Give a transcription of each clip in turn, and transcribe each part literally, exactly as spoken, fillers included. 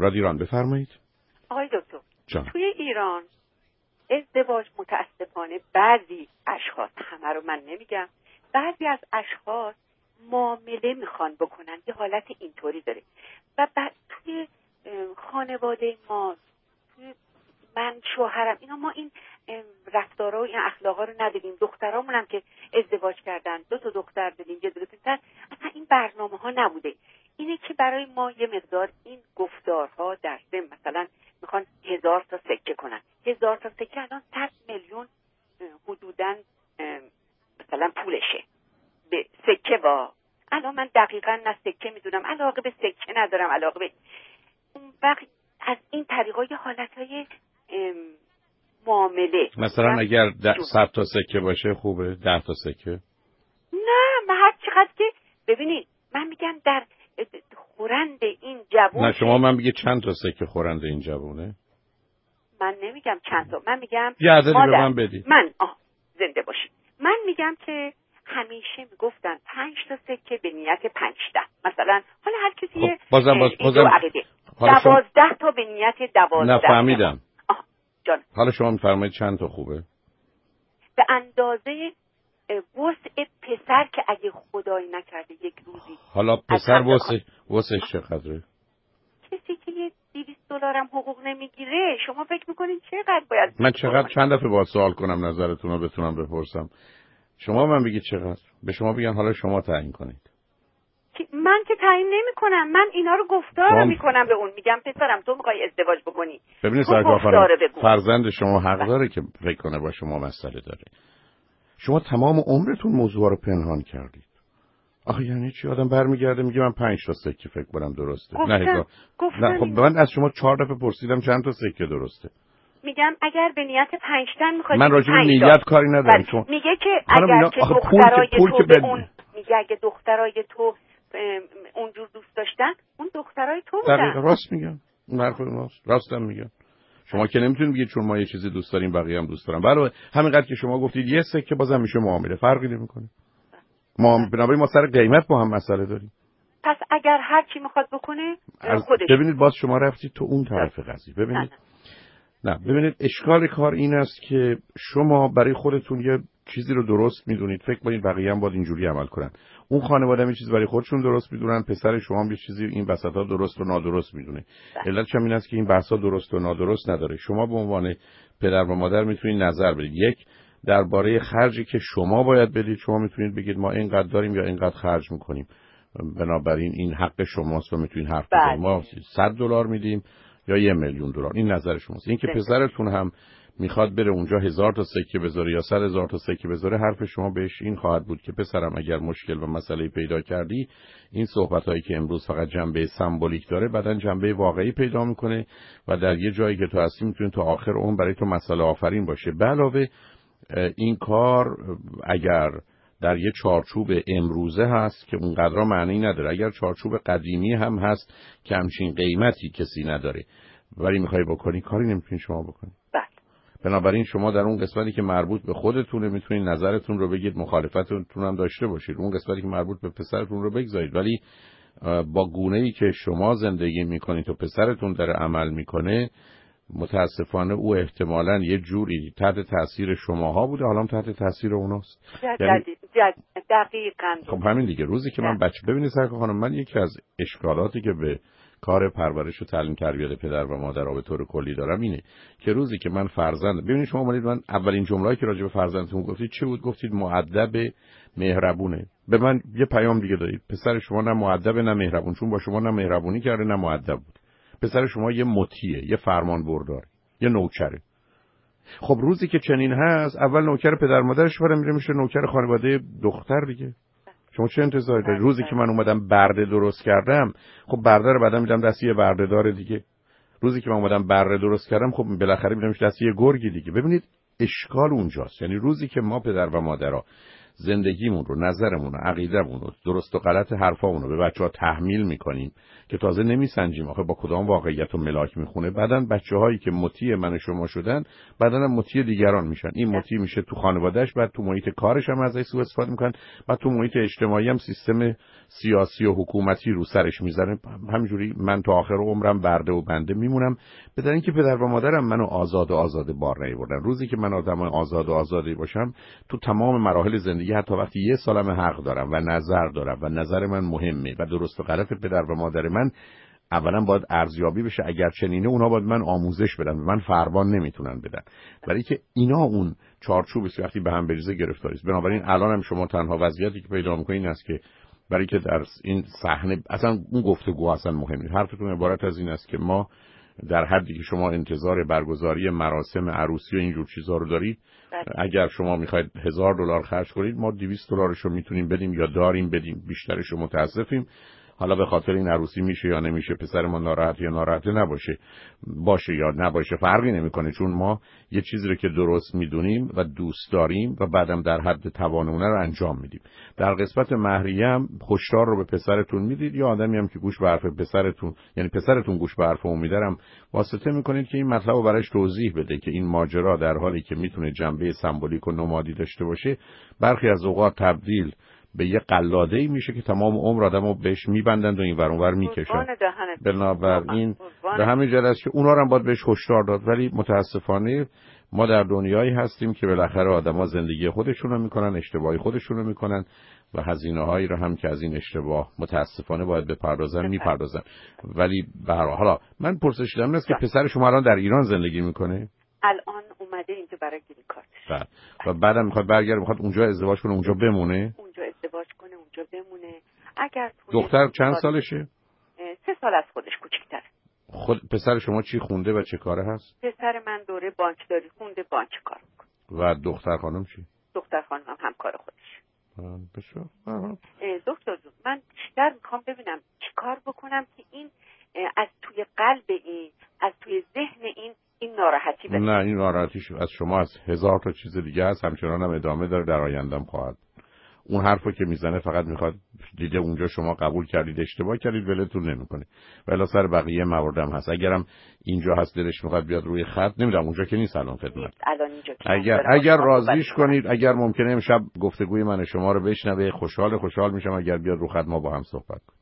رادیو ایران بفرمایید. آقای دکتر جان. توی ایران ازدواج متاسفانه بعضی اشخاص، همه رو من نمیگم، بعضی از اشخاص معامله میخوان بکنن، یه حالت اینطوری داره و بعد توی خانواده ما، توی من شوهرم، اینا ما این رفتارها و این اخلاقا رو ندیدیم. دخترامون هم که ازدواج کردن، دو تا دختر دادیم، یه دو پسر، اصلا این برنامه ها نبوده. اینه که برای ما یه مقدار این گفتارها در ضمن، مثلا میخوان هزار تا سکه کنن، هزار تا سکه الان صد میلیون حدوداً مثلا پولشه به سکه. با الان من دقیقاً نه سکه میدونم، علاقه به سکه ندارم، علاقه به اون وقت از این طریقا یه حالتهای معامله. مثلا اگر صد تا سکه باشه خوبه، ده تا سکه؟ نه، من هر چقدر که ببینید، من میگم در خورند این جوون. نه شما من بگه چند تا سکه خورند این جوونه؟ من نمیگم چند تا، من میگم یه عددی به من بدید. من آه زنده باشی، من میگم که همیشه میگفتن پنج تا سکه به نیت پنج تا، مثلا حالا هر کسی خب بازم باز بازم دوازده تا به نیت دوازده. نه فهمیدم. آه جان. حالا شما میفرمایید چند تا خوبه؟ به اندازه وسع پسر که اگه خدایی نکرده یک روزی. حالا پسر وسع وسعش چقدره؟ کسی که یه دویست دلار هم حقوق نمیگیره، شما فکر میکنین چقدر باید؟ من چقدر چند دفعه باید سوال کنم نظرتون رو بتونم بپرسم. شما من بگید چقدر؟ به شما بگن حالا شما تعیین کنید. من که تعیین نمیکنم، من اینا رو گفتار شما... میکنم به اون، میگم پسرم تو میخوای ازدواج بکنی، ببینید سرکار خانم، فرزند شما حق داره که فکر کنه با شما مسئله داره. شما تمام عمرتون موضوع رو پنهان کردید. آخه یعنی چی؟ آدم برمیگرده میگه من پنج تا سکه فکر کنم درسته. گفتم. نه هزار. نه خب من از شما چهار دفعه پرسیدم چند تا سکه درسته. میگم اگر به نیت پنج تا میخواد، من راجع به نیت کاری ندارم. چون میگه که اگر که دخترای پول تو که به اون، میگه اگه دخترای تو اونجور دوست داشتن، اون دخترای تو بودن. دقیقاً راست میگم. اون حرف راست. راستم میگم. شما که نمیتونید بگید چون ما یه چیزی دوست داریم بقیه هم دوست دارن. برای همینقدر که شما گفتید یه سکه بازم میشه معامله، فرقی نمیکنه. ما بنابراین ما سر قیمت با هم مسئله داریم. پس اگر هر کی میخواد بکنه خودش. ببینید باز شما رفتید تو اون طرف قضیه. ببینید نه ببینید اشکال کار این است که شما برای خودتون یه چیزی رو درست میدونید، فکر کنید بقیه هم باید اینجوری عمل کنن. اون خانواده یه چیز برای خودشون درست میدونن، پسر شما هم یه چیزی این وسطا درست و نادرست میدونه. علتش هم این است که این بحثا درست و نادرست نداره. شما به عنوان پدر و مادر میتونید نظر بدید. یک درباره خرجی که شما باید بدید، شما میتونید بگید ما اینقدر داریم یا اینقدر خرج میکنیم، بنابراین این حق شماست و میتونید حرف بزنید. ما صد دلار میدیم یا یه میلیون دلار، این نظر شماست. این که پسرتون هم میخواد بره اونجا هزار تا سکه بذاره یا صد هزار تا سکه بذاره، حرف شما بهش این خواهد بود که پسرم اگر مشکل و مسئله پیدا کردی، این صحبتایی که امروز فقط جنبه سمبولیک داره بعدن جنبه واقعی پیدا میکنه و در یه جایی که تو هستی میتونه تا آخر اون برای تو مسئله آفرین باشه. به علاوه این کار اگر در یه چارچوب امروزه هست که اونقدر معنی نداره، اگر چارچوب قدیمی هم هست که همچین قیمتی کسی نداره ولی میخوای بکنی، کاری نمیتونی شما بکنی. بله. بنابراین شما در اون قسمتی که مربوط به خودتونه میتونید نظرتون رو بگید، مخالفتتون هم داشته باشید. اون قسمتی که مربوط به پسرتون رو بگذارید، ولی با گونه‌ای که شما زندگی میکنید و پسرتون داره عمل میکنه، متاسفانه او احتمالاً یه جوری تحت تاثیر شماها بوده، حالا هم تحت تاثیر اوناست. دقیقاً. خب همین دیگه. روزی که من بچه ببینید سرکار خانم، من یکی از اشکالاتی که به کار پرورش و تعلیم تربیت پدر و مادر به طور کلی دارم اینه که روزی که من فرزند، ببینید شما اومدید من اولین جمله‌ای که راجع به فرزندتون گفتید چی بود؟ گفتید مؤدب، مهربونه. به من یه پیام دیگه دادید، پسر شما نه مؤدب نه مهربون، چون با شما نه مهربونی کرده نه مؤدب بود. پسر شما یه مطیعه، یه فرمان برداره، یه نوکره. خب روزی که چنین هست، اول نوکر پدر مادرش برام میره میشه نوکر خانواده دختر دیگه. شما چه انتظاری دارید؟ روزی که من اومدم برده درست کردم، خب برده رو بعدا میدم دست یه برده دار دیگه. روزی که من اومدم برده درست کردم، خب بالاخره میدمش دست یه گرگی دیگه. ببینید اشکال اونجاست. یعنی روزی که ما پدر و مادرها زندگیمون رو، نظرمون رو، عقیده‌مون رو، درست و غلط حرفامون رو به بچه‌ها تحمیل می‌کنیم که تازه نمی‌سنجیم آخه با کدام واقعیت و ملاک می‌خونه، بعدن بچه‌هایی که مطیع من و شما شدن بعدن هم مطیع دیگران میشن. این مطیع میشه تو خانواده‌اش، بعد تو محیط کارش هم ازش سوء استفاده می‌کنن، بعد تو محیط اجتماعی هم سیستم سیاسی و حکومتی رو سرش می‌ذاره. همینجوری من تا آخر عمرم برده و بنده میمونم، بدون اینکه پدر و مادرم منو آزاد و آزاده بار نیاوردن. روزی که من آدم آزاد و آزاده باشم تو تمام مراحل زندگی، حتی وقتی یه سالم حق دارم و نظر دارم و نظر من مهمه و درست و غلط پدر و مادر من اولا باید ارزیابی بشه، اگر چنینه اونا باید من آموزش بدن، من فرمان نمیتونن بدن، برای که اینا اون چارچوبی است وقتی به هم بریزه گرفتاری است. بنابراین الان هم شما تنها وضعیتی که پیدا می‌کنید این است که برای که در این صحنه اصلا اون گفتگو اصلا مهم نیست. حرفتون عبارت از این است که ما در حدی که شما انتظار برگزاری مراسم عروسی و اینجور چیزا رو دارید، اگر شما میخواید هزار دلار خرج کنید ما دویست دلارش رو میتونیم بدیم یا داریم بدیم، بیشترش رو متاسفیم. حالا به خاطر این عروسی میشه یا نمیشه، پسر ما ناراحت یا ناراحت نباشه، باشه یا نباشه فرقی نمیکنه، چون ما یه چیزی رو که درست میدونیم و دوست داریم و بعدم در حد توانمون رو انجام میدیم. در قسمت مهریه هم هشدار رو به پسرتون میدید، یا آدمی هم که گوش به حرف پسرتون، یعنی پسرتون گوش به حرف امیدوارم واسطه میکنید که این مطلب رو براش توضیح بده که این ماجرا در حالی که میتونه جنبه سمبولیک و نمادی داشته باشه، برخی از اوقات تبدیل به یه قلاده‌ای میشه که تمام عمر آدمو بهش میبندند و این ور اون ور میکشن. بنابراین به همین جهت است که اونا رو هم باید بهش هشدار داد. ولی متاسفانه ما در دنیایی هستیم که بالاخره آدما زندگی خودشون رو میکنن، اشتباهی خودشون رو میکنن و هزینه‌هایی رو هم که از این اشتباه متاسفانه باید بپردازن میپردازن. ولی به هر حال من پرسش دارم است که پسر شما الان در ایران زندگی میکنه؟ الان اومده اینجا برای گرین کارت و بعدم میخواد برگرده، میخواد اونجا ازدواج کنه، اونجا بمونه، اونجا ازدواج کنه، اونجا بمونه. اگر دختر چند سالشه؟ سه سال از خودش کوچیک‌تره. خود پسر شما چی خونده و چه کاره هست؟ پسر من دوره بانکداری خونده، بانک کار میکنه. و دختر خانم چی؟ دختر خانم هم همکار خودش. بسیار. دکتر جون من بیشتر میخوام ببینم چیکار بکنم که این از توی قلب این، از توی ذهن این این ناراحتی بده. نه این ناراحتیش از شما از هزار تا چیز دیگه هست، همچنان هم ادامه داره، در آیندهم خواهد. اون حرفو که میزنه فقط میخواد دیده اونجا شما قبول کردید اشتباه کردید ولتون نمیکنه. ولی سر بقیه مواردم هست. اگرم اینجا هست دلش میخواد بیاد روی خط، نمیدونم اونجا که نیست الان خدمت. الان اینجا اگر اگر راضیش کنید، اگر ممکنه امشب گفتگوی من شما رو بشنوه، خوشحال خوشحال میشم اگر بیاد رو خط ما با هم صحبت کنیم.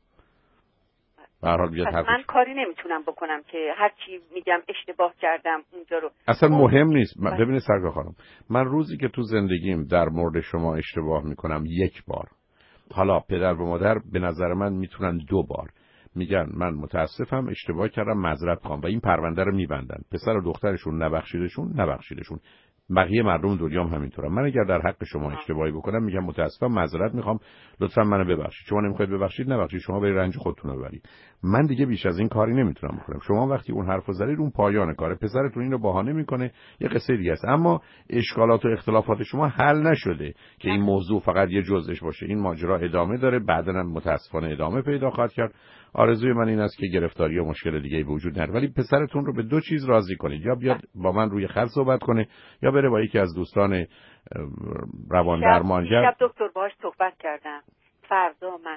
به هر حال بیاد حرفش. من کاری نمیتونم بکنم که هر چی میگم اشتباه کردم اونجا رو. اصلا مهم نیست. ببینید سرکار خانم، من روزی که تو زندگیم در مورد شما اشتباه میکنم یک بار، حالا پدر و مادر به نظر من میتونن دو بار میگن من متاسفم اشتباه کردم معذرت خواهم و این پرونده رو میبندن. پسر و دخترشون نبخشیدشون نبخشیدشون، بقیه مردم دنیا هم همینطورن. من اگر در حق شما اشتباهی بکنم میگم متاسفم معذرت میخوام لطفا منو ببخشید. شما نمیخواید ببخشید نبخشید، شما برید رنج خودتون رو ببرید. من دیگه بیش از این کاری نمیتونم بکنم. شما وقتی اون حرفو زدید اون پایان کاره، پسرتون اینو بهانه میکنه یه قصه دیگه است. اما اشکالات و اختلافات شما حل نشده که این موضوع فقط یه جزش باشه. این ماجرا ادامه داره، بعداً هم متاسفانه ادامه پیدا خواهد کرد. آرزوی من این است که گرفتاری و مشکل دیگه‌ای به وجود نیاد. ولی پسرتون رو به دو چیز راضی کنید، یا بیاد با من روی خط صحبت کنه یا بره با یکی از دوستان روان درمانگر. شب دکتر باهاش صحبت کردم، فردا من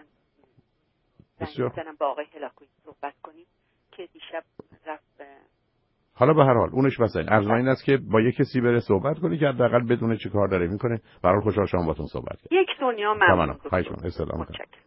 زنگ می‌زنم با آقای هلاکویی صحبت کنیم که دیشب رفت. حالا به هر حال اونش واسه ارزش این است که با یک کسی بره صحبت کنی که حداقل بدونه چه کار داره میکنه. برای خوشحال شدم باهاتون صحبت کردم. یک دنیا ممنون. خواهش می‌کنم. سلام.